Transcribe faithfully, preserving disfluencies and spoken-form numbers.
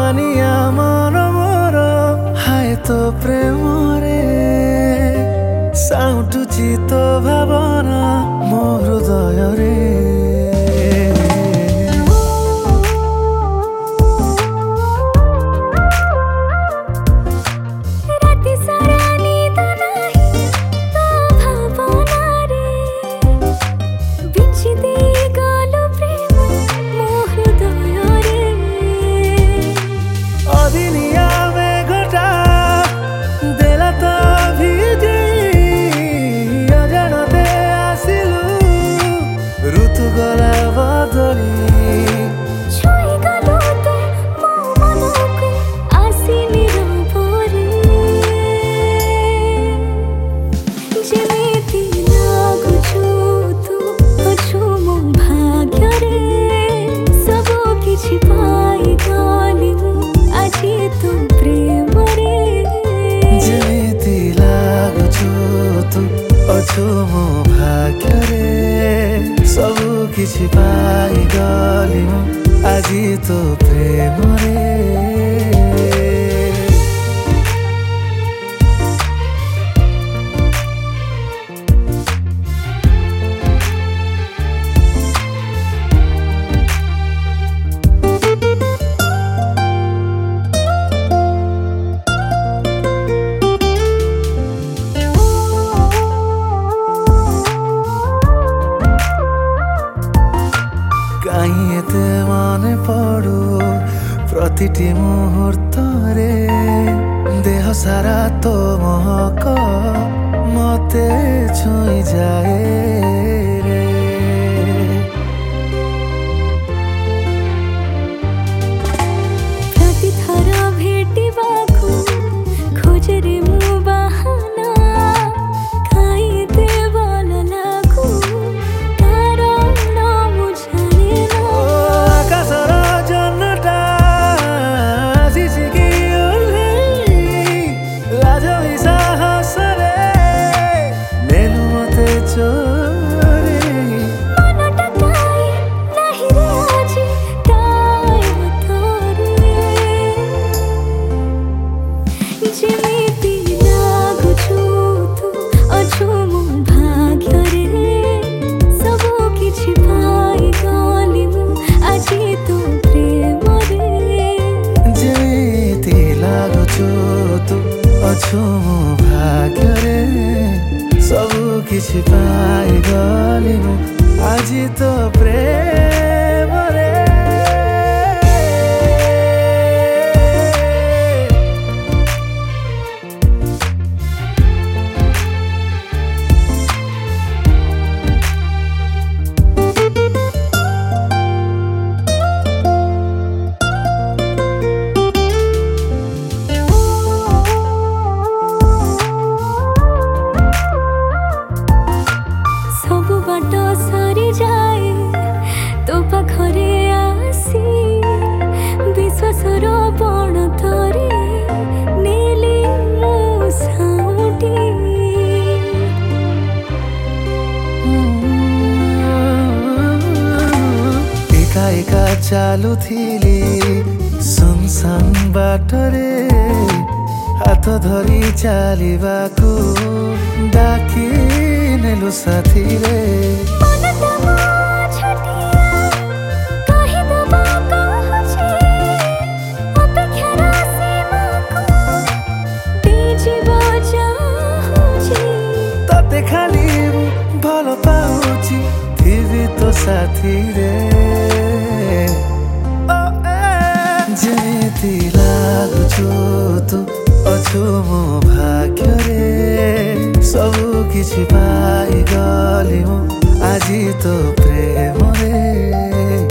मानिया मन मोर हाय तो प्रेम रे साउटुची तो भावना मो हृदय रे अछु मो भाग्य रे सबु किछि पाई गली आजी तो प्रेम रे काई एते माने पड़ू प्रतिटी मुहूर्त रे देह सारा तो महक मते छुई जाए रे प्रति थर भेटिबाकू खोज रे मु बहाना काई एते बल लागू अछु मो भाग्य रे सबु किछि पाई गली आजी तो प्रेम रे एका चालू थिली सुनसान बाटरे हाथ धरी चालिबाकू डाकी नेलु साथी रे तते खाली भल पाउची थिबी तो साथी रे जेती लागुछु तू अछु मो भाग्य रे सबु किछि पाई गली आजी तो प्रेम रे।